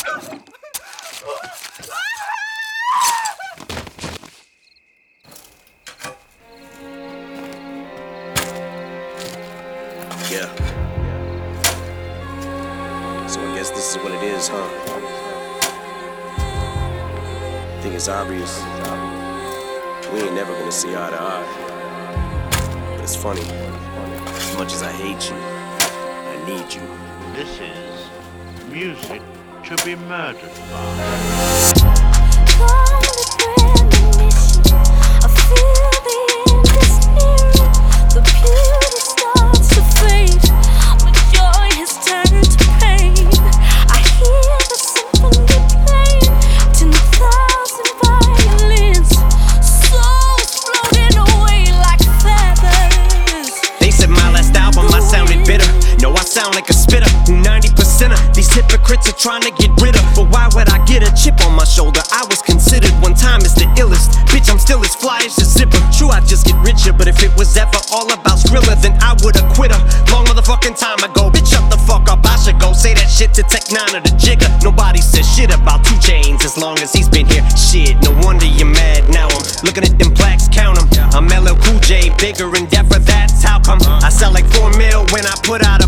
Yeah. So I guess this is what it is, huh? I think it's obvious. We ain't never gonna see eye to eye. But it's funny. As much as I hate you, I need you. This is music to be murdered by. Sound like a spitter, who 90%er these hypocrites are trying to get rid of. But why would I get a chip on my shoulder? I was considered one time as the illest. Bitch, I'm still as fly as the zipper. True, I just get richer, but if it was ever all about Skrilla, then I would've quit her long motherfucking time ago. Bitch, shut the fuck up, I should go say that shit to Tech 9 or the Jigger. Nobody says shit about 2 Chainz as long as he's been here. Shit, no wonder you're mad now. I'm looking at them plaques, count them. I'm LL Cool J, bigger and deafer, that's how come. I sell like 4 mil when I put out